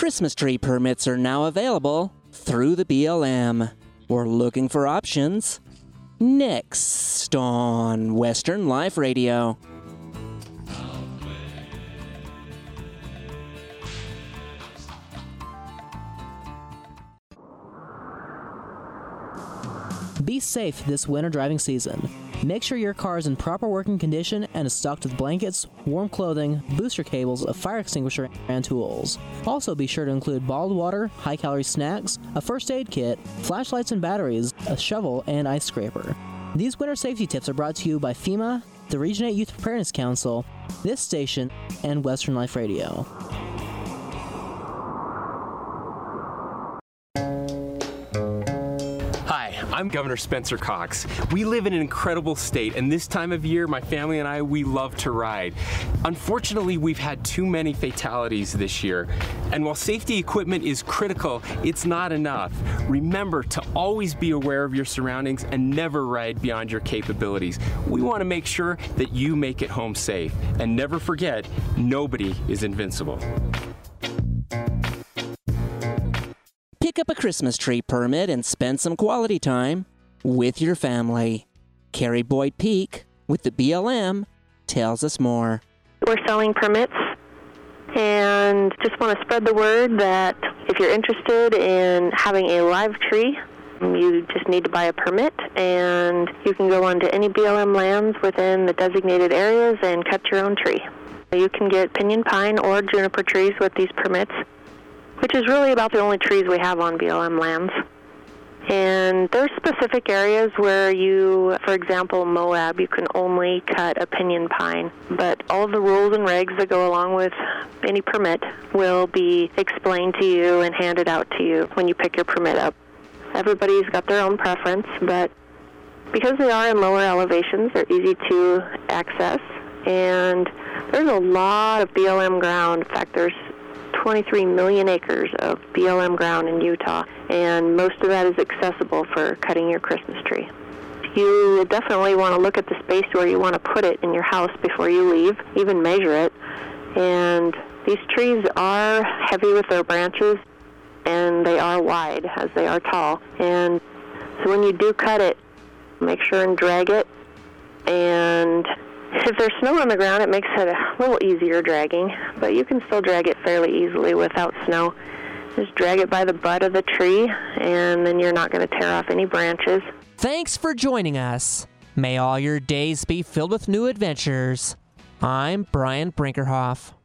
Christmas tree permits are now available through the BLM. We're looking for options. Next on Western Life Radio. Be safe this winter driving season. Make sure your car is in proper working condition and is stocked with blankets, warm clothing, booster cables, a fire extinguisher, and tools. Also be sure to include bottled water, high-calorie snacks, a first aid kit, flashlights and batteries, a shovel, and ice scraper. These winter safety tips are brought to you by FEMA, the Region 8 Youth Preparedness Council, this station, and Western Life Radio. I'm Governor Spencer Cox. We live in an incredible state, and this time of year, my family and I, we love to ride. Unfortunately, we've had too many fatalities this year, and while safety equipment is critical, it's not enough. Remember to always be aware of your surroundings and never ride beyond your capabilities. We want to make sure that you make it home safe, and never forget, nobody is invincible. Pick up a Christmas tree permit and spend some quality time with your family. Carrie Boyd Peak with the BLM tells us more. We're selling permits and just want to spread the word that if you're interested in having a live tree, you just need to buy a permit, and you can go onto any BLM lands within the designated areas and cut your own tree. You can get pinyon pine or juniper trees with these permits, which is really about the only trees we have on BLM lands. And there's specific areas where you, for example, Moab, you can only cut a pinyon pine. But all of the rules and regs that go along with any permit will be explained to you and handed out to you when you pick your permit up. Everybody's got their own preference, but because they are in lower elevations, they're easy to access. And there's a lot of BLM ground. In fact, there's 23 million acres of BLM ground in Utah, and most of that is accessible for cutting your Christmas tree. You definitely want to look at the space where you want to put it in your house before you leave, even measure it. And these trees are heavy with their branches, and they are wide as they are tall. And so when you do cut it, make sure and drag it. And if there's snow on the ground, it makes it a little easier dragging, but you can still drag it fairly easily without snow. Just drag it by the butt of the tree, and then you're not going to tear off any branches. Thanks for joining us. May all your days be filled with new adventures. I'm Brian Brinkerhoff.